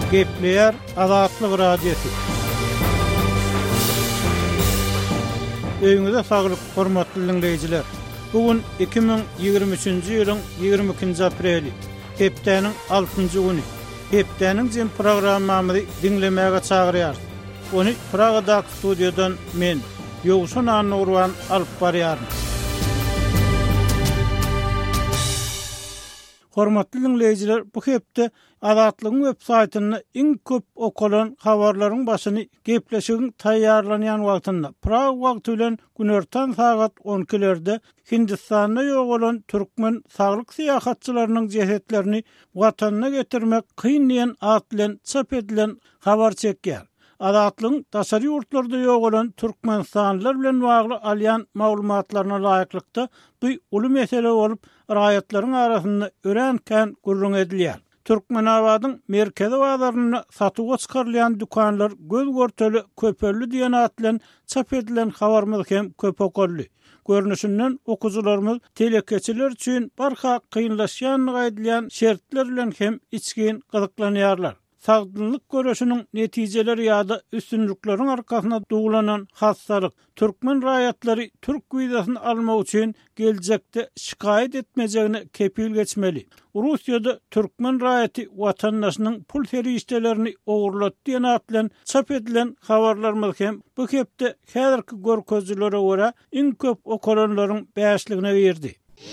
Gepleyer Azatlyk Radiosu. Öňüňizde saglyk, hormatly dinleýijiler. Bugün 2023-nji ýylyň 22-nji apreli. Hepdeniň 6-njy güni. Hepdeniň jem programmamyzy dinlemäge çagyrýar. Onu Pragada studiodan men Ýogşan Anurwan alyp barýarym. Hormatly dinleýijiler, bu hepde Azatlygyň websaýtyny iň köp okulan habarlaryň başyny gepleşigiň taýýarlanýan wagtynda Prag wagty bilen günortan saat 12-lerde Hindistanda ýok bolan türkmen saglyk syýahatçylarynyň jehetlerini watanyna getirmek kyn diýen at bilen çap edilen habar çekýär. Azatlygyň daşary ýurtlarda ýok bolan türkmenstanlylar bilen bagly alýan maglumatlaryna laýyklykda bu uly mesele bolup raýatlaryň arasynda örenken gurrun edilýär. Türkmenabadyň merkezi bazaryna satyga çykarylýan dükanlar göz görteli köpelli diýen at bilen çap edilen habarmy hem köp okully. Görnüşinden okujularymyz telekeçiler üçin barha kynlaşýan gaýdylýan şertler bilen hem içgin gyzyklanýarlar. Sagdynlyk görüşiniň netijeleri ýa-da üstünlükleriň arkasyna dugulanan hassalyk türkmen raýatlary türk wizasyny almak üçin geljekde şikaýet etmejegine kepil geçmeli. Russiýada türkmen raýaty watandaşynyň pul feriştelerini ogurlatdy diýen at bilen çap edilen habarlarymyz hem bu hepde häzirki görkezlere görä iň köp okulanlaryň bäşligine berdi.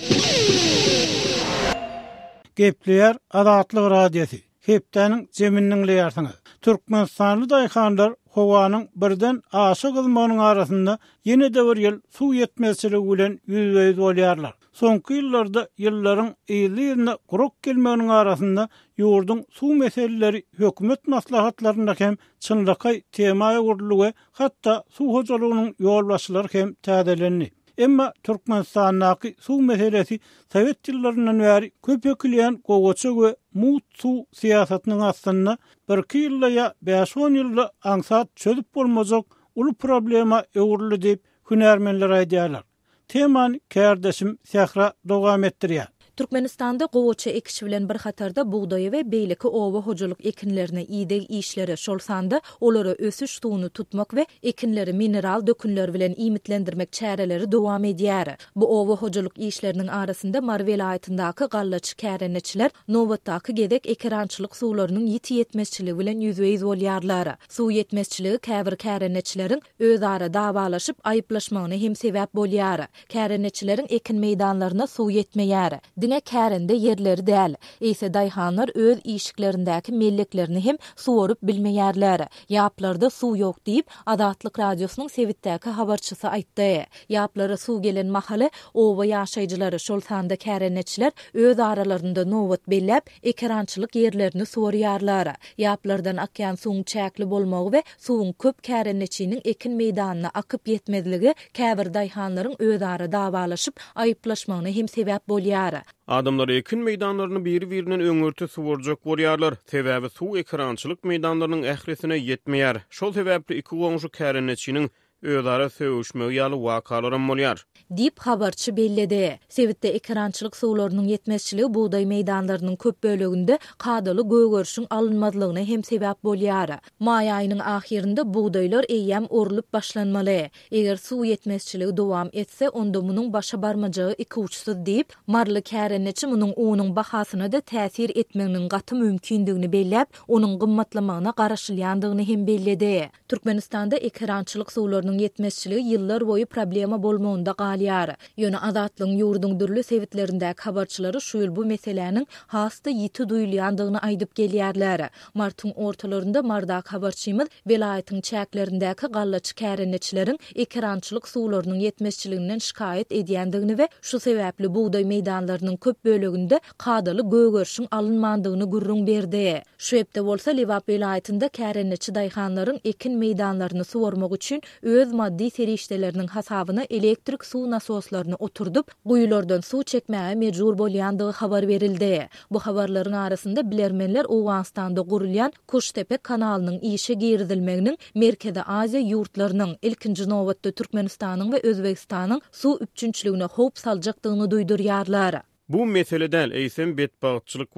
Gepleyer Azatlyk Radiosu. Hepdeniň jeminiň leýärsiňi. Türkmenstanly daýhanlar howanyň birden aşy gylmagynyň arasynda ýene-de bir ýyl suw ýetmezçiligi bilen ýüzbeýüz bolýarlar. Soňky ýyllarda ýyllaryň ýylyna guruk gelmeginiň arasynda ýurduň suw meseleleri hökümet maslahatlarynda hem çynlykay temaýa gurulýar, hatda suw hojalygynyň ýolbaşçylary hem täzelendi. Emma Türkmenistanyň suw meselesi Sowet ýyllaryndan bäri köpekleýän gowaçy we mut suw siýasatynyň aslynda bir-iki ýylda ýa 5-10 ýylda aňsat çözüp bolmazak uly problema öwrüli diýip hünärmenler aýdýarlar. Temany kärdeşim Sahra dowam etdirýär. Türkmenistanda gowaça ekişi bilen bir hatarda buğdaýy we beýleki owa hojalyk ekinlerine ýydyk işleri şolsanda olara ösüş suwuny tutmak we ekinleri mineral dökünler bilen imitlendirmek çäreleri dowam edýär. Bu owa hojalyk işleriniň arasynda Mar welaýatyndaky gallaçy kärenetçiler nowatdaky gedek ekrançylyk suwlarynyň ýetmezçiligi bilen ýüzbeýiz bolýarlar. Suw ýetmezçiligi käbir kärenetçileriň özara dawalaşyp aýyplaşmagyna hem sebäp bolýar. Kärenetçileriň ekin meýdanlaryna suw ýetmeýär. Dine kärinde yerleri däl. Eýse daýhanlar öz işiklerindäki melleklerini hem suwaryp bilmeýärler. Ýaplarda suw ýok diýip Azatlyk radiosynyň Sewitdäki habarçysy aýtdy. Ýaplara suw gelen mahaly owa ýaşaýjylary şol sanda kärenetçiler öz aralarynda nowat belläp ekrançylyk yerlerini suwarýarlar. Ýaplardan akýan suwuň çäkli bolmagy we suwuň köp kärenetçiniň ekin meýdanyna akyp ýetmezligi käbir daýhanlaryň öz ara dawalaşyp aýyplaşmagyna hem sebäp bolýar. Adamlar ekin meýdanlaryny biri-biriniň öňürti suwarjak bolýarlar. Sebäbi suw ekrançylyk meýdanlarynyň ähresine ýetmeýär. Şol sebäpli iki goňşy kärenetçiniň özara söwüşmegi ýaly wakalarym bolýar. Dip habarçy belledi. Sewitde ekrançylyk suwlarynyň ýetmezçiligi buğdaý meýdanlarynyň köp böleginde kadaly gögörüşiň alınmazlygyna hem sebäp bolýar. Maý aýynyň ahirinde buğdaýlar eýýäm orulup başlanmaly. Eger suw ýetmezçiligi dowam etse, onda munyň başa barmajagy iki uçsuz diýip, marly kärenetçi munyň uwunyň bahasyna da täsir etmeginiň gaty mümkindigini belläp, onuň gymmatlamagyna garaşylýandygyny hem belledi. Türkmenistanda ekrançylyk suwlarynyň ýetmezçiligi ýyllar boyu problema bolmagynda galýar. Ýöne Azatlygyň ýurduň dürli sewitlerindäki habarçylary şu ýyl bu meseleniň hasda ýiti duýulýandygyny aýdyp gelýärler. Martyň ortalarynda Mardak habarçymyz welaýatyň çäklerindäki gallaçy kärenetçileriň ekrançylyk suwlarynyň ýetmezçiliginden şikaýet edýändigini we şu sebäpli buğdaý meýdanlarynyň köp böleginde kadaly gögörüşiň alynmandygyny gurrun berdi. Şu hepde bolsa Lewap welaýatynda kärenetçi daýhanlaryň ekin meýdanlaryny suwarmak üçin öz maddi serişdeleriniň hasabyna elektrik suw nasoslaryny oturdup, guýulardan suw çekmäge mejbur bolýandygy habar berildi. Bu habarlaryň arasynda bilermenler Owganstanda gurulýan Kuştepe kanalynyň işe girdilmeginiň Merkezi Aziýa ýurtlarynyň ilkinji nowatda Türkmenistanyň we Özbegistanyň suw üpçünçiligine howp saljakdygyny duýdurýarlar. Bu meseleden eýsem betbagtçylyk bolar.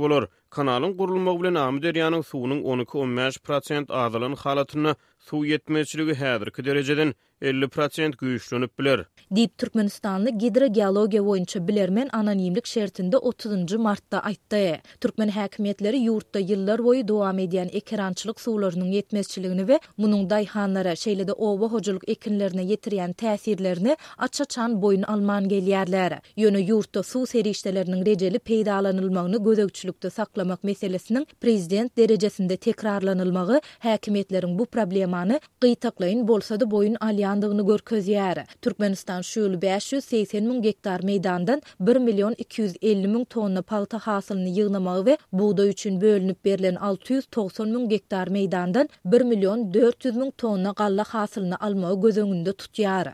Kanalın gurulmagy bilen Amy derýanyň suwunyň 12-15% azalan halatyny suw yetmezçiligi häzirki derejeden 50% güýçlenip biler. Diýip Türkmenistanly hidrogeologiýa boýunça bilermen anonimlik şertinde 30 martda aýtdy. Türkmen häkimetleri ýurtda ýyllar boýy dowam edýän ekrançylyk suwlarynyň yetmezçiligini we munyň daýhanlara, şeýlede oba hojuluk ekinlerine ýetirýän täsirlerini açaçan boyun alman gelýärler. Ýöne ýurtda suw serişdeleriniň rejeli peýdalanylmagyny gözegçilikde saklamak meselesiniň prezident derejesinde tekrarlanylmagy häkimetleriň bu problemany gytaklaýyn bolsa-da boyun alýandygyny görkezýär. Türkmenistan şu ýyly 580.000 hektar meýdandan 1.250.000 tonna paýta hasylyny ýygnamagy we buğday üçin bölünip berilen 690.000 hektar meýdandan 1.400.000 tonna galla hasylyny almagy göz öňünde tutýar.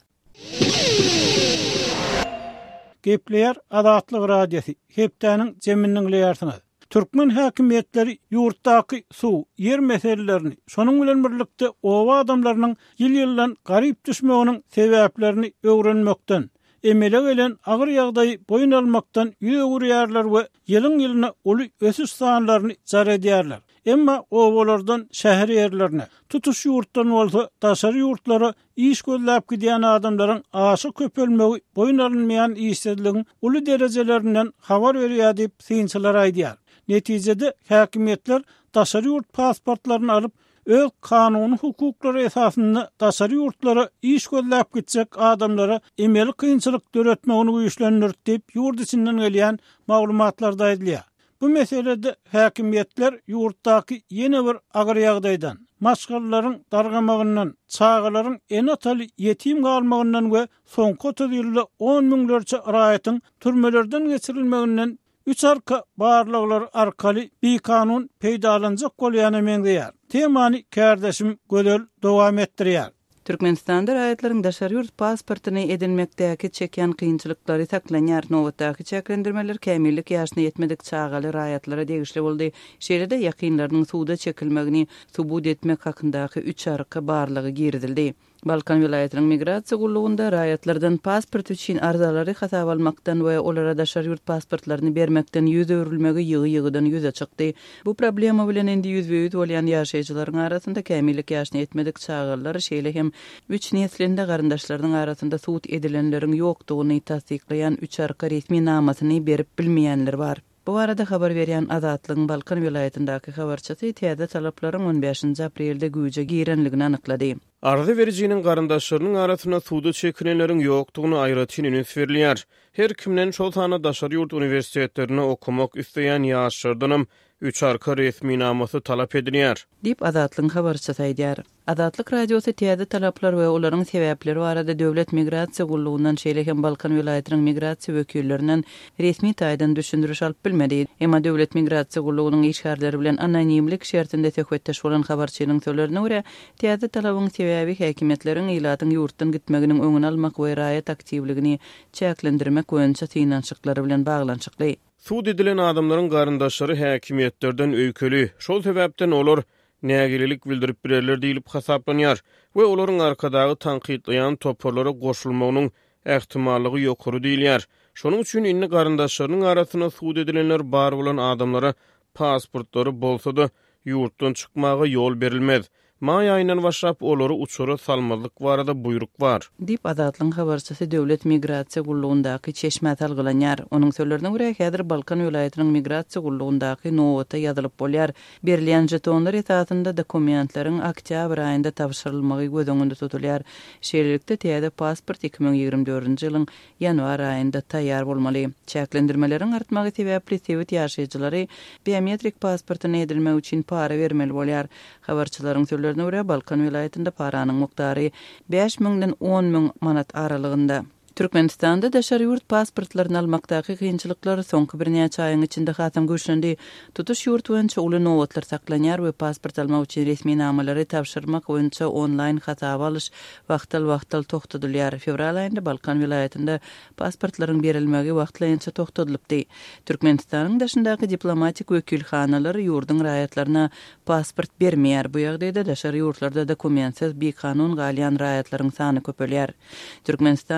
Gepleýär Azatlyk radiosi. Hepdäniň jeminiň leýärsiňiz. Türkmen häkimetleri ýurtdaky suw, yer meselelerini, şonuň bilen birlikde owa adamlarynyň ýyl-ýyldan garyp düşmeginiň sebäplerini öwrenmekden, emele gelen agyr ýagdaýy boyun almakdan ýüregürýärler we ýylyň-ýylyna uly ösüş sanlaryny jar edýärler. Emma owalardan şäher ýerlerine, tutuş ýurtdan bolsa daşary ýurtlara iş gözläp gidýän adamlaryň aşy köpelmegi boyun alynmaýan işsizligiň uly derejelerinden habar berýär diýip synçylar aýdýar. Netijede häkimetler daşary ýurt pasportlaryny alyp öz kanuny hukuklary esasynda daşary ýurtlara iş gözläp gitjek adamlara emeli kynçylyk döretmegini güýçlendir diýip ýurt içinden gelýän maglumatlarda aýdylýar. Bu meselede häkimetler ýurtdaky ýene bir agyr ýagdaýdan, maşgarlaryň dargamagyndan, çağalaryň enataly ýetim galmagyndan we soňky 30 ýylda 10 miňlerçe raýatyň türmelerden geçirilmeginden 3 arka barlyklar arkaly bir kanun peýdalanjak bolýany meňdeýär. Temany kärdeşim Gödel dowam etdirýär. Türkmenistanda raýatlaryň daşary ýurt pasportyny edinmekdäki çeken kynçylyklary saklanýar. Nowatdaky çeklendirmeler kämillik ýaşyna ýetmedik çağaly raýatlara degişli boldy. Şeýlede ýakynlarynyň suwda çekilmegini subut etmek hakyndaky 3 arka barlygy girdildi. Balkan vilayatynyň migrasiýa gulluğunda raýatlardan pasport üçin arzalary hasap almakdan we olara daşary ýurt pasportlaryny bermekden ýüz öwrülmegi ýygy-ýygydan ýüze çykdy. Bu problema bilen endi ýüzbeýüz bolýan ýaşaýjylaryň arasynda kämillik ýaşyna ýetmedik çağalar şeýle hem 3 neslinde garyndaşlaryň arasynda suwut edilenleriň ýokdugyny tasdiklaýan 3 arka resmi namasyny berip bilmeýänler bar. Bu arada habar berýän Azatlygyň Balkan vilayatyndaky habarçysy täze talaplaryň 15 aprelde güýje girenligini anyklady. Ardy berjiniň garyndaşlarynyň arasyna suwda çekinenleriň ýokdugyny aýratyn üns berilýär. Her kimden şol sana daşary ýurt uniwersitetlerine okumak isteýän ýaşlardanam 3 arka resmi namasy talap edilýär. Dip Azatlygyň habarçysy aýdýar. Azatlyk radiosy täze talaplar we olaryň sebäpleri barada döwlet migrasiýa gulluğundan şeýle hem Balkan vilayatynyň migrasiýa wekillerinden resmi taýdan düşündürüş alyp bilmedi. Emma döwlet migrasiýa gulluğunyň işgärleri bilen anonimlik şertinde söhbetdeş bolan habarçynyň sözlerine görä, täze talabyň sebäbi häkimetleriň ilatyň ýurtdan gitmeginiň öňüni almak we raýat aktivligini çäklendirmek boýunça synançyklary bilen baglanşykly. Suwd edilen adamlaryň garyndaşlary häkimetlerden öýkeli. Şol sebäpden olar nägililik bildirip birerler diýilip hasaplanýar we olaryň arkadagy tanqidlaýan toporlara goşulmagynyň ähtimallygy ýokary diýilýär. Şonuň üçin inni garyndaşlarynyň arasyna suwd edilenler bar bolan adamlara pasportlary bolsa-da ýurtdan çykmagy ýol berilmez. May aýynyň başlap olary uçura salmalyk barada buyruk bar. Dip Azatlygyň habarçysy döwlet migrasiýa gulluğundaky çeşme talgylanýar. Onuň sözlerine görä häzir Balkan vilayatynyň migrasiýa gulluğundaky nowata ýazylyp bolýar. Berilýän jetonlar esasynda dokumentlaryň oktyabr aýynda tapşyrylmagy göz öňünde tutulýar. Şeýlelikde täze pasport 2024-nji ýylyň ýanwar aýynda taýýar bolmaly. Çäklendirmeleriň artmagy sebäpli sewit ýaşaýjylary biometrik pasportyny edilmek üçin para bermeli bolýar. Habarçylaryň sözlerine görä Balkan vilayatynda paranyň mukdary 5.000-den 10.000 manat aralygynda. Türkmenistanda daşary ýurt pasportlaryny almakdaky kynçylyklar soňky bir näçe aýyň içinde hasam güýçlendi. Tutuş ýurt boýunça uly nowatlar saklanýar we pasport almak üçin resmi namalary tapşyrmak boýunça onlaýn hasap alyş wagtal toktatylýar. Fevral aýynda Balkan vilayatynda pasportlaryň berilmegi wagtlanýança toktatylypdy. Türkmenistanyň daşyndaky diplomatik wekilhanalary ýurdyň raýatlaryna pasport bermeýär. Bu ýagdaýda daşary ýurtlarda dokumentsiz bir kanun galýan raýatlaryň sany köpelýär. Türkmenistanyň raýat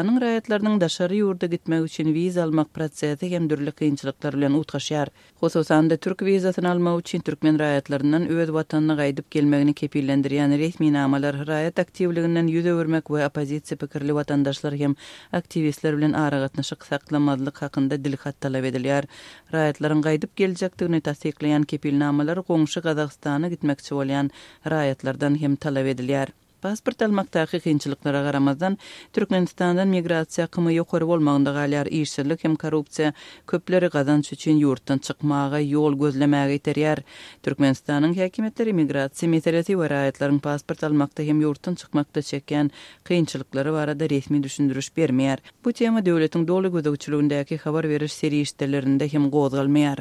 raýatlarynyň daşary ýurda gitmek üçin wiza almak prosesi hem dürli kynçylyklar bilen utgaşýar. Hususan da türk wizasyny almak üçin türkmen raýatlaryndan öz watanyna gaýdyp gelmegini kepillendirýän resmi namalar raýat aktivliginden ýüze bermek we opozisiýa pikirli watandaşlar hem aktivistler bilen ara gatnaşyk saklanmadylyk hakynda dilhat talap edilýär. Raýatlaryň gaýdyp geljekdigini tasdikleýän kepilnamalar goňşy Gazagstana gitmekçi bolýan raýatlardan hem talap edilýär. Pasport almakdaky kynçylyklara garamazdan Türkmenistandan migrasiýa kymy ýokary bolmagynda galýar işçilik hem korrupsiýa köpleri gazanç üçin ýurtdan çykmaga ýol gözlemäge iterýär. Türkmenistanyň häkimetleri migrasiýa meselesi we raýatlaryň pasport almakda hem ýurtdan çykmakda çeken kynçylyklary barada resmi düşündürüş bermeýär. Bu tema döwletiň doly gözegçiligindäki habar beriş serişdelerinde hem gozgalmaýar.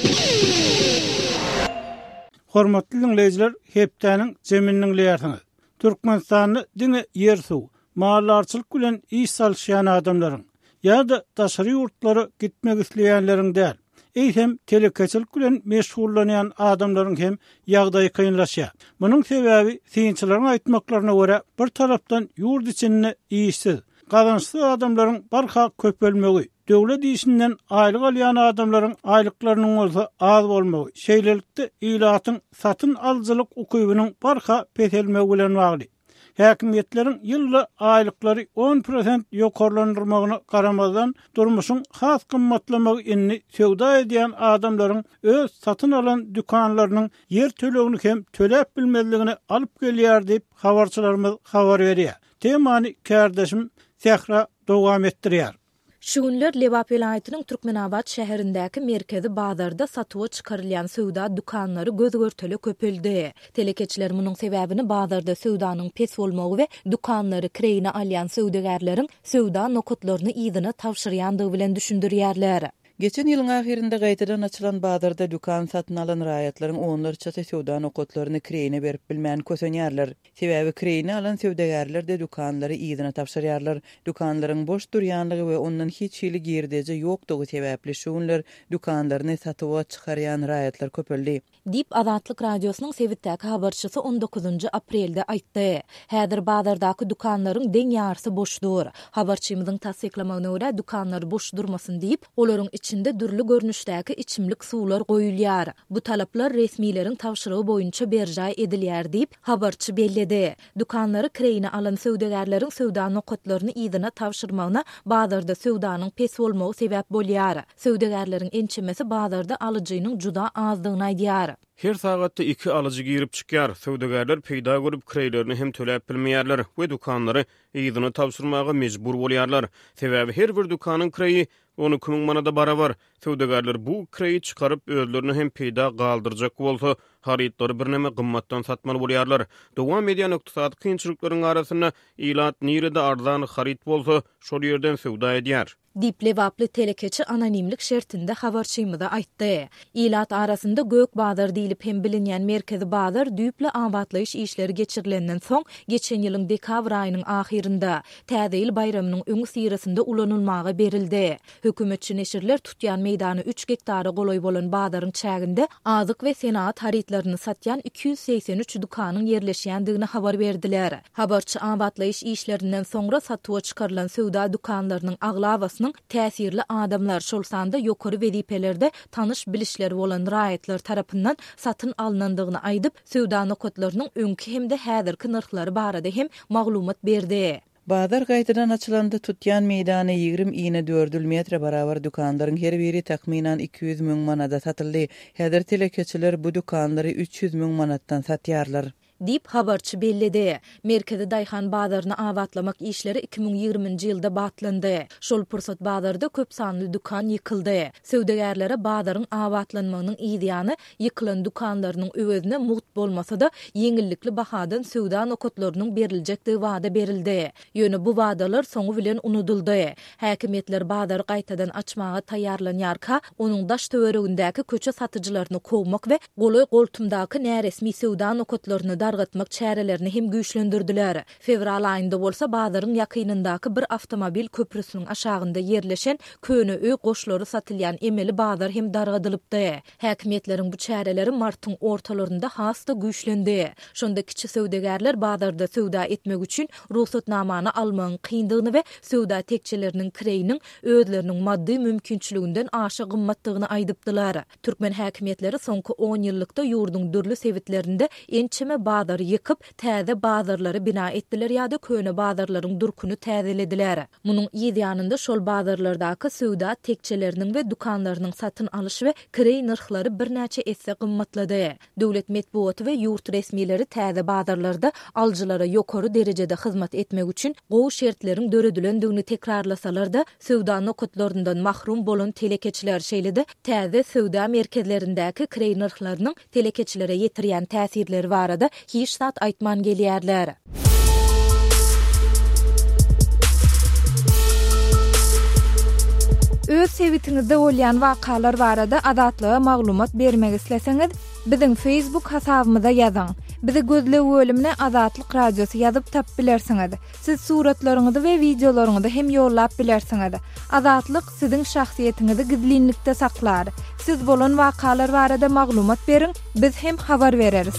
Hormatly dinleýijiler, hepdäniň jeminiň leýärsiňiz. Türkmenistany diňe ýersuw, mahallarçylyk bilen iş salşýan adamlaryň ýa-da daşary ýurtlary gitmek isleýänleriň däl, eýsem telekeçilik bilen meşgullanýan adamlaryň hem ýagdaýy kynlaşýar. Munyň sebäbi synçylaryň aýtmaklaryna görä bir tarapdan ýurt içinde işsiz, gazançsız adamlaryň barha köpelmegi, döwlet işinden aýlyk alýan adamlaryň aýlyklarynyň bolsa az bolmagy, şeýlelikde ilatyň satyn aljylyk ukybynyň barha peselmegi bilen bagly. Häkimetleriň ýylly aýlyklary 10% ýokarlandyrmagyna garamazdan durmuşyň has kymmatlamagy inni söwda edýän adamlaryň öz satyn alan dükanlarynyň ýer tölegini hem töläp bilmezligini alyp gelýär diýip habarçylarymyz habar berýär. Temany kardeşim Sehra dowam etdirýär. Şu günler Lebap vilayatynyň Türkmenabad şäherindäki merkezi bazarda satywa çykarylýan söwda dukanlary gözgörteli köpeldi. Telekeçiler munyň sebäbini bazarda söwdanyň pes bolmagy we dukanlary kireyine alýan söwdagärleriň söwda nokotlaryny ýygyna tawşyrýandygy bilen düşündirýärler. Geçen ýylyň ahirinde gaýtadan açylan bazarda dukan satyn alan raýatlaryň onlarça söwda nokotlaryny kireyine berip bilmän kösenýärler. Sebäbi kireyine alan söwdagärler de dukanlary ýygyna tawşyrýarlar. Dukanlaryň boş durýanlygy we ondan hiç ýyly girdeje ýokdugy sebäpli şunlar dukanlaryny satywa çykarýan raýatlar köpeldi. Dip Azatlyk radiosynyň Sewitdäki habarçysy 19 aprelde aýtdy. Häzir bazardaky dukanlaryň deň ýarysy boşdur. Habarçymyzyň tasdiklamagyna görä dukanlar boş durmasyn diýip, olaryň içinde dürli görnüşdäki içimlik suwlar goýulýar. Bu talaplar resmiýetiň tawşyrygy boýunça berjä edilýär diýip habarçy belledi. Dukanlary kireyine alan söwdagärleriň söwda nokotlaryny ýygyna tawşyrmagyna bazarda söwdanyň pes bolmagy sebäp bolýar. Söwdagärleriň ençemesi bazarda alyjynyň juda azdygyny aýdýar. Her sagatda 2 alyjy girip çykýar. Söwdagärler peýda görüp kireylerini hem töläp bilmeýärler we dukanlary ýygyna tawşyrmaga mejbur bolýarlar. Sebäbi her bir dukanyň kireyi 12 000 manada barabar. Söwdagärler bu kireyi çykaryp özlerini hem peýda galdyrjak bolsa, harytlary birneme gymmatdan satmaly bolýarlar. Dowam edýän ykdysady kynçylyklaryň arasynda ilat nirede arzan haryt bolsa, şol ýerden söwda edýär. Diplevaply telekeçi anonimlik şertinde habarçymyza aýtdy. İlat arasynda Gök Bazar diýilip hem bilinýän merkezi bazar düýple abatlaýyş işleri geçirilenden soň geçen ýylyň dekabr aýynyň ahirinde täze ýyl bayramynyň öňü sirasynda ulanylmagy berildi. Hökümetçi neşirler tutýan meýdany 3 hektara goloý bolan bazaryň çäginde azyk we senat harytlaryny satýan 283 dukanyň ýerleşýändigini habar berdiler. Habarçy abatlaýyş işlerinden soňra satywa çykarylan söwda dukanlarynyň aglawasyny täsirli adamlar şol sanda ýokary wezipelerde tanış bilişleri bolan raýatlar tarapyndan satyn alynandygyny aýdyp, söwda nokotlarynyň öňki hemde häzirki narhlary barada hem maglumat berdi. Bazar gaýtadan açylanda tutýan meýdany 20-4 metre barabar dukanlaryň her biri takminan 200 000 manada satyldy. Häzir telekeçiler bu dukanlary 300 000 manatdan satýarlar. Dip habarçy belledi. Merkezi Daýhan bazaryny abatlamak işleri 2020-nji ýylda batlandy. Şol pursat bazarda köp sanly dukan ýykyldy. Söwdagärlere bazaryň abatlanmagynyň ýygyny ýykylan dukanlarynyň öwezine muht bolmasa-da ýeňillikli bahadan söwda nokotlarynyň beriljekdigi wada berildi. Ýöne bu wadalar soňu bilen unuduldy. Häkimetler bazary gaýtadan açmaga taýýarlanýarka, onuň daş töweregindäki köçe satyjylaryny kowmak we goly goltumdaky näresmi söwda nokotlaryny targatmak çärelerini hem güýçlendirdiler. Fevral aýynda bolsa bazaryň ýakynyndaky bir awtomobil köprüsiniň aşagynda yerleşen köne öý goşlary satylýan emeli bazar hem dargadylypdy. Häkimetleriň bu çäreleri martyň ortalarynda hasta güýçlendi. Şonda kiçi söwdegärler bazarda söwda etmek üçin ruhsatnamany almagyň kyndygyny we söwda tekçeleriniň kireýiniň özleriniň maddi mümkinçiliginden aşa gymmatdygyny aýdypdylar. Türkmen häkimetleri soňky 10 ýyllykda ýurduň dürli sewitlerinde ençeme bazar ýykyp, täze bazarlary bina etdiler ýa-da köne bazarlaryň durkuny täzelediler. Munyň ýa-da şol bazarlardaky söwda tekçeleriniň we dukanlarynyň satyn alyş we kireý narhlary birnäçe esse gymmatlady. Döwlet medeniýeti we ýurt resmileri täze bazarlarda aljylara ýokary derejede hyzmat etmek üçin gowy şertleriň döredilendigini tekrarlasalar-da söwda nokatlaryndan mahrum bolan telekeçiler şeýledi. Täze söwda merkezlerindäki kireý narhlarynyň telekeçilere ýetirýän täsirleri barada hiç zat aýtman gelýärler. Öz sevitiňizde bolýan wakalar barada adatlyga maglumat bermek isleseňiz, biziň Facebook hasabymyza ýazyň. Bizi gözle bölümine Azatlyk Radiosu ýazyp tap bilersiňiz. Siz suratlaryňyzy we videolaryňyzy hem ýollap bilersiňiz. Azatlyk siziň şahsiýetiniňizi gizlinlikde saklar. Siz bolan wakalar barada maglumat beriň, biz hem habar bereriz.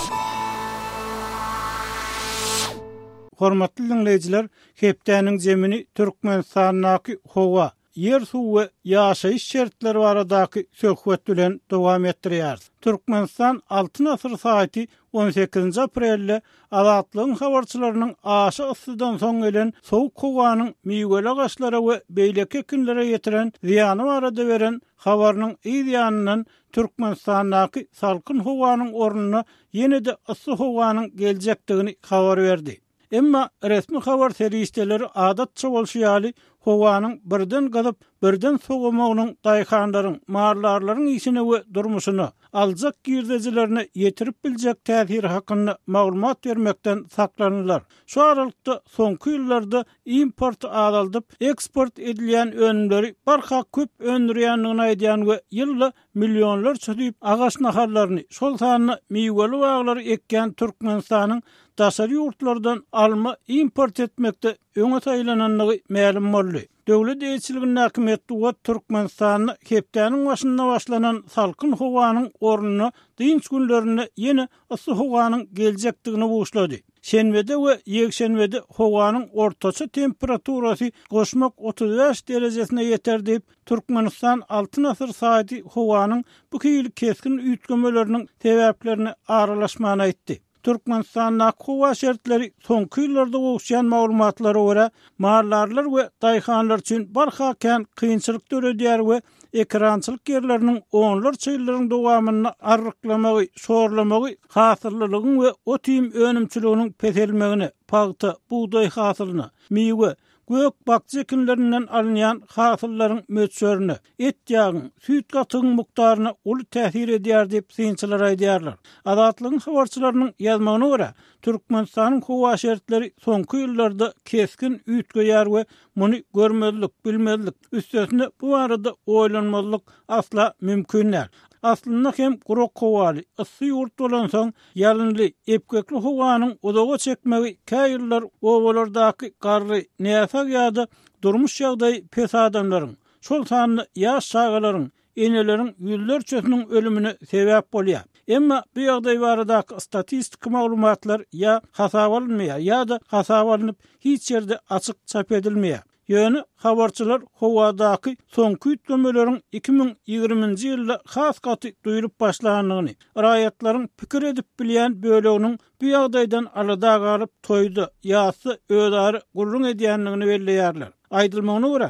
Hormatly dinleýijiler, hepdeniň jemini Türkmenistanyň howa, yer suw we ýaşaýyş şertleri baradaky söhbet bilen dowam etdirýär. Türkmenistan Altyn Asyr saýty 18 aprelde Azatlygyň habarçylarynyň aşy ıssydan soň gelen sowuk howanyň miýgeli agaçlara we beýleki ekinlere ýetiren ziýany barada beren habarynyň ýa-da Türkmenistanyň salkyn howanyň ornuny ýene-de ıssy howanyň geljekdigini habar berdi. Emma resmi habar seriýetleri adatça bolşýaly howanyň birden galyp birden sowamagynyň daýhanlaryň, marlarlaryň işine we durmuşyny, aljak girdejilerini ýetirip biljek täsiri hakyny maglumat bermekden saklanýarlar. Şu aralykda soňky ýyllarda import azalyp, eksport edilýän önümleri barha köp öndürýändigini aýdýan we ýylda millionlar çödüp agaç naharlaryny, şol sanyny miýgeli baglary ekken Türkmenistanyň daşary ýurtlardan alma import etmekde öňe taýlananlygy ma'lum boldy. Döwlet eýçiliginiň häkimetli we Türkmenistanyň hepdeniň başynda başlanan salkyn howanyň ornuny dynç günlerini ýene ıssy howanyň geljekdigini boşlady. Şenbede we ýekşenbede howanyň ortaça temperaturasy goşmak 35 derejesine ýeter diýip Türkmenistan Altyn Asyr saýty howanyň bu kiýil keskin üýtgemeleriniň sebäplerini aralaşmagyny aýtdy. Türkmenistanyň howa şertleri soňky ýyllarda bolşan maglumatlara görä marlarlar we daýhanlar üçin barha kän kynçylyk döredýär we ekrançylyk ýerleriniň onlar çyýlaryň dowamyny arryklamagy, şorlamagy, hasyrlylygyň we otym önümçiliginiň peselmegini, pagta, buğday hasylyny, miýwe, gök bakçy ekinlerinden alınýan hasyllaryň möçlerini, et ýagyň, süýt gatygyň mukdaryna uly täsir edýär diýip synçylar aýdýarlar. Azatlygyň habarçylarynyň ýazmagyna görä, Türkmenistanyň howa şertleri soňky ýyllarda keskin üýtgeýär we muny görmezlik, bilmezlik, üstesinde bu arada oýlanmazlyk asla mümkin näl. Aslında hem gurok howaly, ıssy ýurt bolan soň ýalynly, epkekli howanyň odaga çekmegi käýiller owalardaky garry, näfak ýa-da durmuş ýagdaý pes adamlaryň, şol sanyny ýaş şagalaryň, eneleriň ýüllerçesiniň ölümine sebäp bolýar. Emma bu ýagdaý baradaky statistik maglumatlar ýa hasap alınmaýar ýa-da hasap alınıp hiç ýerde açyk çap edilmeýär. Ýöne habarçylar howadaky soňky üýtgemelerin 2020-nji ýylda has gaty duýurup başlanýanyny, raýatlaryň pikir edip bilýän böleginiň bu ýagdaýdan alada galyp toýdy, ýa-da öýdary gurrun edýänligini belleýärler. Aýdylmagyna görä,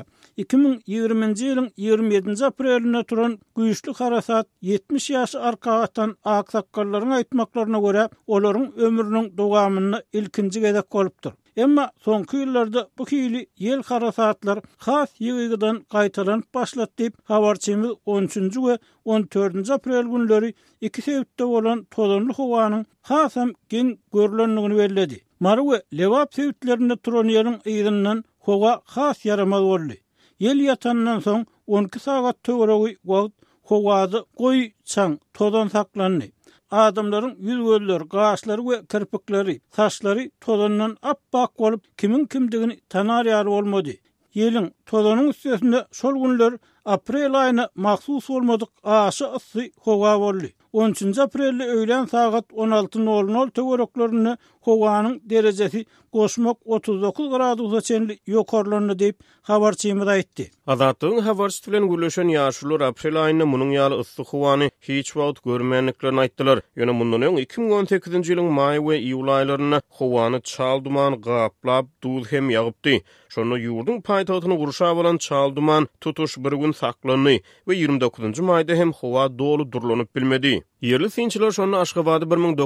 2020-nji ýylyň 27 apreline turan güýçli harasat 70 ýaş arkagatdan aksakkallaryň aýtmaklaryna görä olaryň ömrüniň dowamyny ilkinji gezek bolupdyr. Emma soňky ýyllarda bu kiýli ýel harasatlar has ýygydan gaýtalanyp başlady diýip habarçymyz 13-nji we 14-nji aprel günleri iki sebäpde bolan tozanly howanyň hasam geň görülenligini belledi. Mary we lewap sebäplerinde turan ýerin ýygynyň howa has yaramaz boldy. Ýel ýatandan soň 12 sagat töweregi wagt howady goý çaň tozan saklandy. adamların yüzgölleri, gaşları we kirpikleri, saçları tozandan appak bolup kimin kimdigini tanar ýaly bolmady. Ýeliň tozanyň üstünde şol günler aprel aýyna mahsus bolmadyk aşy ysy howa boldy. 13 aprelde öýlen saat 16:00 töwereklerini howanyň derejesi goşmak 39 gradusa çenli ýokarlanyny diýip habarçymyz aýtdy. Azatlygyň habarçy bilen gürleşen ýaşular aprel aýyna munyň ýaly ysy howany hiç wagt görmänliklerini aýtdylar. Ýöne mundan öň 2018-nji ýylyň maý we iýul aýlaryna howany çal duman gaplap duz hem ýagypdy. Şonu ýurdun paýtagtyny gurşap alan çal duman tutuş bir gün saklandy we 29-njy maýda hem howa dolu durlanyp bilmedi. Yerli sinçiler şonu Aşgabatda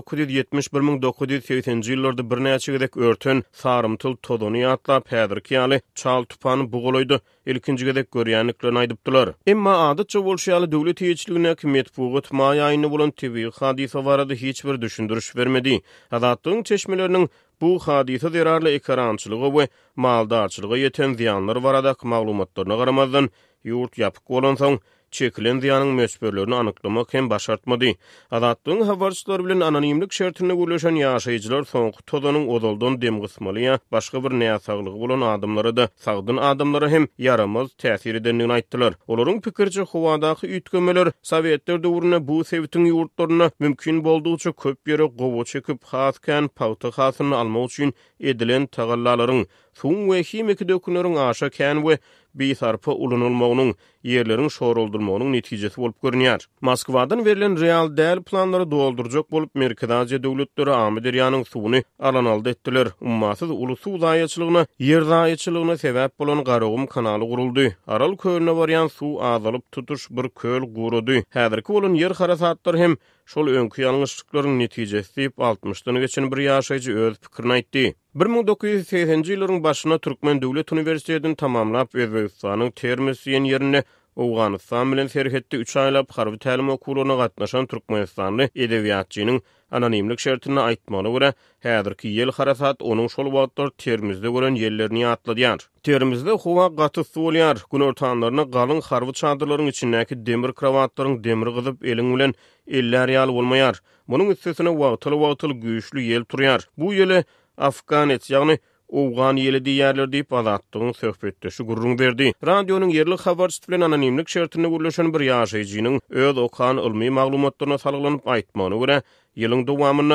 1970-1980-nji ýyllarda bir näçe gedek örtün sarımtyl todony ýatlap häzirki ýaly çal tupany bugulaýdy. Ilkinji gedek görýänliklerini aýdypdylar. Emma adatça bolşaly döwlet ýeçiligine Medpugat maý aýyny bolan tebii hadisa barada hiç bir düşündürüş bermedi. Azatlygyň çeşmeleriniň bu hadisa derarly ekrançylygy we maldarçylyga ýeten ziýanlar barada maglumatlaryna garamazdan ýurt ýapyk bolan soň çekilen ziýanyň möçberlerini anyklamak hem başartmady. Azatlygyň habarçylary bilen anonimlik şertine gürleşen ýaşaýjylar soňky tozanyň odoldan dem gysmaly başga bir näsaglygy bolan adamlara da sagdyn adamlara hem yaramaz täsir edenligini aýtdylar. Olaryň pikirçe howadaky üýtgemeler Sowetler döwrüne bu sewitiň ýurtlaryna mümkin boldugyça köp ýere gowy çekip haskan pawta hasyny almak üçin edilen tagallalaryň suň we himiki dökünleriň aşa kän we bisarpa ulanylmagynyň ýerleriň şoruldurmagynyň netijesi bolup görünýär. Moskwadan verilen real däl planlary doldurjak bolup Merkez Aziýa döwletleri Amy derýanyň suwuny alanaldy etdiler. Ummasyz ulusu zaýaçylygyna, ýer zaýaçylygyna sebäp bolan Garagum kanaly guruldy. Aral kölüne barýan suw azalyp tutuş bir köl gurudy. Häzirki bolan ýer harasatlary hem şol öňkü ýalňyşlyklaryň netijesi diýip 60-dan geçen bir ýaşaýjy öz pikirini aýtdy. 1980-nji ýylyň başyna Türkmen Döwlet Uniwersitetini tamamlap Özbegistanyň Termiz ýerine Awganystan bilen serhetde 3 aýlap harby tälim okuwlaryna gatnaşan Türkmenistanly edebiýatçynyň anonimlik şertine aýtmagyna görä, häzirki ýel harasat onuň şol wagtlar Termizde gören ýerlerini ýatladýar. Termizde howa gaty bolýar, gün ortanlaryna galyň harby çadyrlaryň içindäki demir krawatlaryň demiri gyzyp eliň bilen eller ýaly bolmaýar. Munyň üstesine wagtyl güýçli ýel turýar. Bu ýele Afganet, ýagny Owgan ýeli diýerler diýip Azatlygyň söhbetdeşi gurrun berdi. Radionyň yerli habarçysy bilen anonimlik şertine gürleşen bir ýaşaýjynyň öz okan ilmi maglumatlaryna salyklanyp aýtmagyna görä, ýylyň dowamyna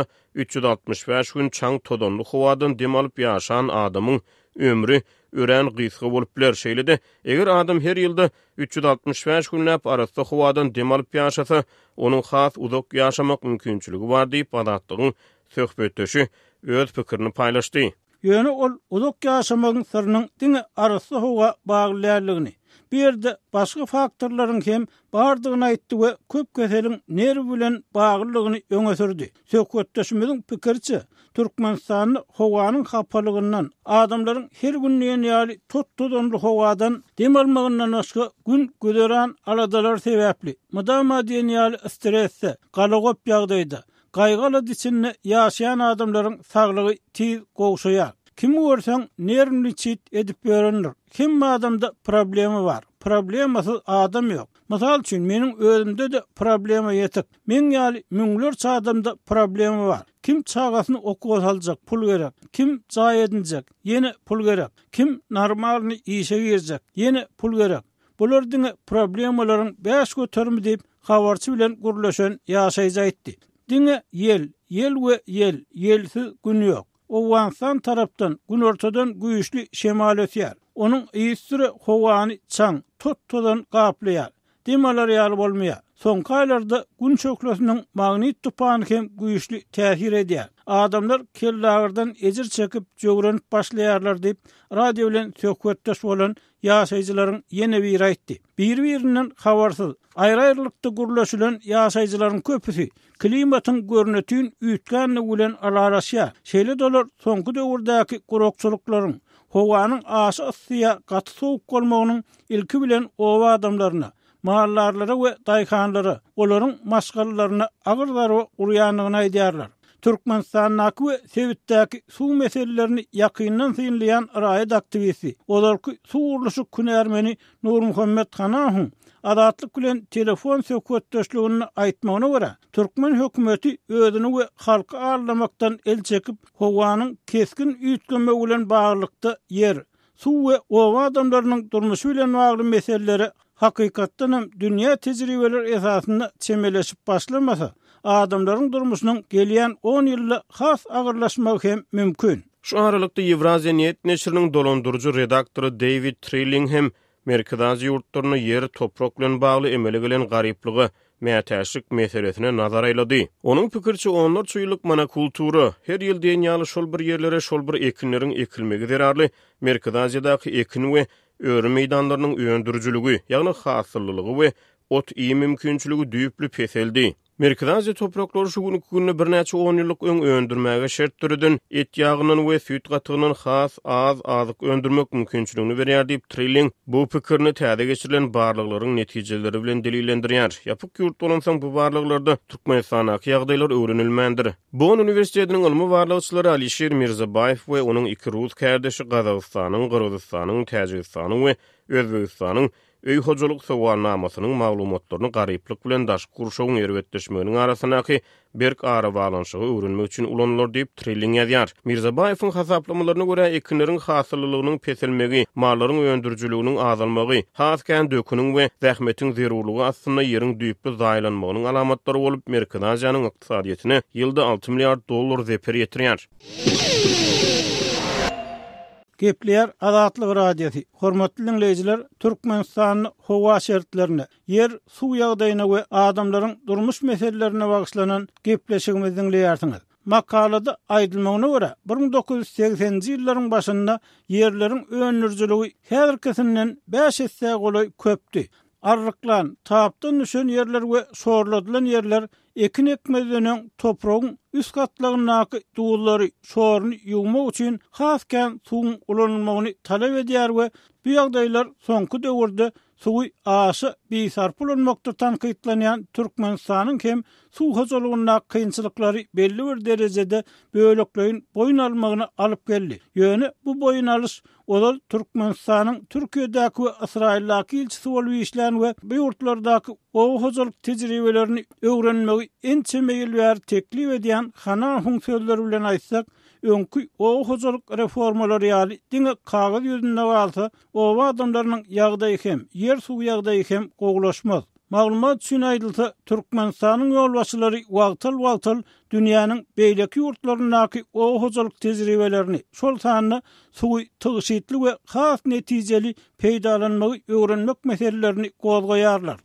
365 gün çaň todonly howadan dem alyp ýaşan adamyň ömrü ören gysga bolup biler. Şeýle-de eger adam her ýylda 365 günläp arasda howadan dem alyp ýaşasa, onuň has uzak ýaşamak mümkinçiligi bar diýip Azatlygyň söhbetdeşi öz pikirini paýlaşdy. Ýöne ol uzak ýaşamagyň syrynyň diňe arasy howa baglanýarlygyny, bir ýerde başga faktorlaryň hem bardygyny aýtdy we köp keseliň nerwi bilen baglylygyny öňe sürdi. Söhbetdeşimiziň pikirçe, Türkmenistanyň howanyň hapalygyndan, adamlaryň her günniň ýaly tut-tutanly howadan dem almagyndan başga gün göderen aladalar sebäpli. Mudama diýen ýaly stresse, galagop ýagdaýda gaýgaly diçinde ýaşaýan adamlaryň saglygy tiz gowşaýar. Kim görseň nerwini çit edip berenler. Kim adamda problemi var. Problemasy adam ýok. Mysal üçin meniň özümde de problema ýetik. Men ýaly müňlerçe adamda problemi var. Kim çagasyny okuwa saljak, pul gerek. Kim jaý edinjek, ýene pul gerek. Kim normalny işe girjek, ýene pul gerek. Bular diňe problemalaryň beş götermi diýip habarçy bilen gurleşen ýaşaýjy aýtdy. Diňe ýel we ýelsiz gün ýok. Owganystan tarapdan gün ortadan güýçli şemal ötýär. Onuň ýystyry howany çaň tuttudan gaplaýar. Demalar ýaly bolmaýar. Soňky aýlarda gün çökleşiniň magnit tupany hem güýçli täsir edýär. Adamlar kellagyrdan ejir çekip jogranıp başlaýarlar diýip radio bilen söhbetdeş bolan ýaşaýjylaryň ýene bir aýtdy. Bir-birinden habarsyz, aýry-aýrylykda gurleşilen ýaşaýjylaryň köpüsi klimatyň görnetini üýtgänle bilen alaraşýar. Şeýle dolar soňky döwürdäki gurokçylyklaryň howanyň aşy ysya gaty sowuk bolmagynyň ilki bilen owa adamlaryna, mahallarlara we daýkanlara, olaryň maşgallaryna agyrlar we urýanlygyny aýdýarlar. Türkmenistan'daki we Sewitdäki suw meselelerini ýakyndan synlayan raýat aktivisti, olarky suw uruluşy Künermeni Nur Muhammed Hanahu adatlyk bilen telefon söhbetdeşligini aýtmagyna görä, Türkmen hökümeti özüni we halky ağırlamakdan el çekip howanyň keskin üýtgenme bilen baglykda yer, suw we owa adamlarynyň durmuşy bilen bagly meseleleri hakykatdan hem dünýä tejribeleri esasynda çemeleşip başlamasa, adamlaryň durmuşynyň gelýän 10 ýylda has agyrlaşmagy hem mümkin. Şu aralykda Ewrazia Net neşriniň dolandyrjy redaktory David Trilling hem Merkezi ýurtlaryny yer toprak bilen bagly emele gelen garyplygy mätäşlik meselesine nazar aýlady. Onuň pikirçe onlar çuýlyk monokultura her ýyl dünýäli şol bir ýerlere şol bir ekinleriň ekilmegi zerarly Merkeziýadaky ekin we öwrü meýdanlarynyň öndürjüligi, ýagny hasyllygy we ot iýi mümkinçiligi düýpli peseldi. Merkezi topraklary şu günü bir näçe 10 ýyllyk öndürmäge şert türüden et ýagynyň we süýt gatygynyň has azyk öndürmek mümkinçiligini berýär diýip Trilling bu pikirini täze geçirilen barlyklaryň netijeleri bilen delillendirýär. Ýapyk ýurt bolansaň bu barlyklarda Türkmenistanaky ýagdaýlar öwrenilmendir. Bonn Uniwersitetiniň ilmi barlykçylary Alisher Mirzabayew we onuň iki rus kardeşi Gazagystanyň, Kyrgyzstanyň, Täjikistanyň we Özbegistanyň öý hojalyk sowalnamasynyň maglumatlaryny garyplyk bilen daşky gurşagyň erwetdeşmeginiň arasynaky berk ara balanşygy öwrenmek üçin ulanlar diýip Trilling ýazýar. Mirzabayewiň hasaplamalarına görä ekinleriň hasyllygynyň peselmegi, mallaryň öndürjüliginiň azalmagy, hasken döküniň we zähmetiň zerurlugy aslynda ýeriň düýpli zaýlanmagynyň alamatlary bolup Merkeziýanyň ykdysadyýatyny ýylda $6 milyar zeper ýetirýär. Gepler Azatlyk radiosi. Hormatly dinleyijiler, Türkmenistanyň howa şertlerini, yer, suw ýagdaýyna we adamlaryň durmuş meselelerine bagyşlanan gepleşigimizi dinleýärsiňiz. Makalada aýdylmagyna görä, 1980-nji ýyllaryň başynda yerleriň öňürjüligi herkesinden 5 hisse goly köpdi. Arryklan, tapdan düşen yerler we şorladylan yerler ekin ekmezden topragyň üst gatlarynaky duwullary şoruny ýuwmak üçin hasken suwun ulanylmagyny talap edýär we bu ýagdaýlar soňky döwürde suwy aşy bisarp bolanmakda tankytlanýan Türkmenistanyň hem suw hojalygyna kynçylyklary belli bir derejede böлекleýin boyun almagyna alyp geldi. Ýöne bu boyun alyş olar Türkmenistanyň Türkiýedäki we Israildaky ilçisi bolup işlän we bu ýurtlardaky owa hojalyk tejribelerini öwrenmegi en çemeýilbär teklip edýän Hana funksiýonlary bilen aýtsak, öňkü owa hojalyk reformalary ýaly diňe kagaz ýüzünde bolsa, owa adamlarynyň ýagdaýy hem yer suw ýagdaýy hem goglaşmaz. Maglumat üçin aýdylsa, Türkmenistanyň ýolbaşçylary wagtal dünýäniň beýleki ýurtlarynaky owa hojalyk tejribelerini, şol sanyny suwy tygyşytly we has netijeli peýdalanmagy öwrenmek meselelerini gozgoýarlar.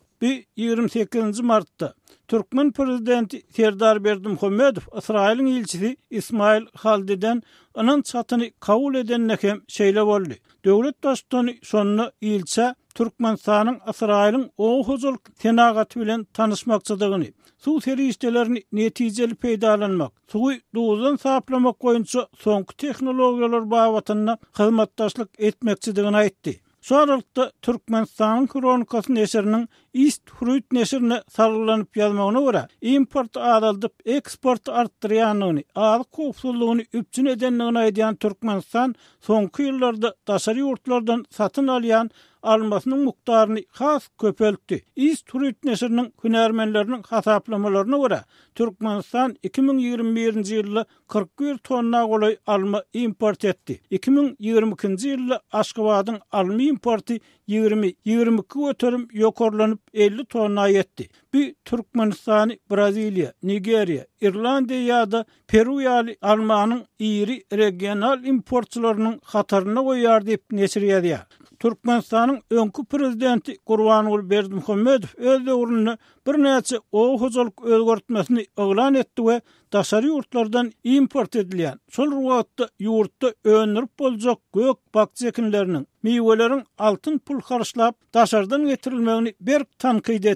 28 Mart'ta Türkmen prezidenti Serdar Berdimuhammedow Israil'in ilçisi İsmail Haldi'den anın çatyny kabul edennek hem şeýle boldy. Döwlet başçyny şonu ilçe Türkmenistanyň Israil'in owa hojalyk tenagaty bilen tanışmakçydygyny, suw serişdelerini netijeli peýdalanmak, suwy duwdan saplamak boýunça soňky tehnologiýalar babatyna hyzmatdaşlyk etmekçidigini aýtdy. Şu aralykda Türkmenistanyň kronikasy neşriniň East Fruit neşrine sargylanyp ýazmagyna görä, import azalyp eksport artdyrýanyny, azyk howpsuzlygyny üpçün edenligini aýdýan Türkmenistan soňky ýyllarda daşary ýurtlardan satyn alýan almasynyň mukdaryny has köpeltdi. East Fruit neşriniň hünärmenleriniň hasaplamalarına görä, Türkmenistan 2021-nji ýylda 41 tonna goly alma import etdi. 2022-nji ýylda Aşgabatyň alma importy 20-22 götürüm ýokarlanyp 50 tonna ýetdi. Bu Türkmenistany, Braziliýa, Nigeriýa, Irlandiýa ýa-da Peru ýaly almanyň iri regional importçylarynyň hataryna goýar diýip neşir. Türkmenistanyň öňkü prezidenti Gurbanuly Berdimuhammedow öz döwründe bir näçe owa hojalyk özgertmesini oglan etdi we daşary ýurtlardan import edilýän, şol wagtda ýurtda önürip boljak gök bakçy ekinleriniň, meýweleriň altyn pul harçlap daşardan getirilmegini berk tankyd etdi.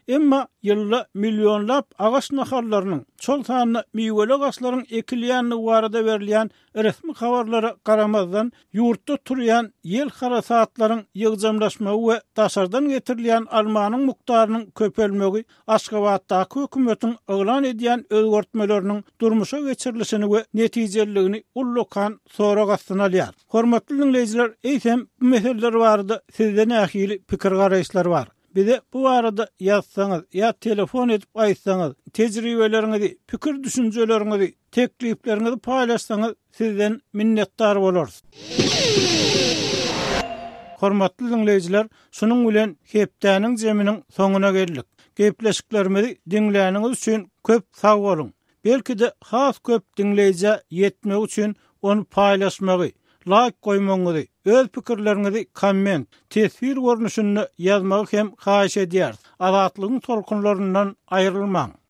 Emma ýylla milyonlap agaç naharlarynyň çol sanyny miweli agaçlaryň ekilýänligi barada berilýän resmi habarlara garamazdan ýurtda turýan ýel harasatlaryň ýygjamlaşmagy we daşardan getirilýän almanyň mukdarynyň köpelmegi Aşgabatdaky hökümetiň elan edýän özgertmeleriniň durmuşa geçirilişini we netijeligini ullukan sorak astyna alýar. Hormatly dinleýijiler, eýsem bu meseleler barada sizden ähili pikir garaýşlar bar. Bize bu arada yazsanız ya telefon edip aytsanız, tecrübelerinizi, fikir düşüncelerinizi, tekliflerinizi paylaşsanız sizden minnettar boluruz. Hormatly dinleyijiler, şunun bilen hepdäniň jeminiň soňuna geldik. Gepleşiklerimizi dinläniňiz üçin köp sag bolun. Belki de has köp dinleýije ýetmek üçin onu paylaşmagy, like koymaňyzy, öz pikirlerinizi komment, tesir görnüşünde yazmagy hem haýyş edýär. Azatlygyň tolkunlaryndan aýrylmaň.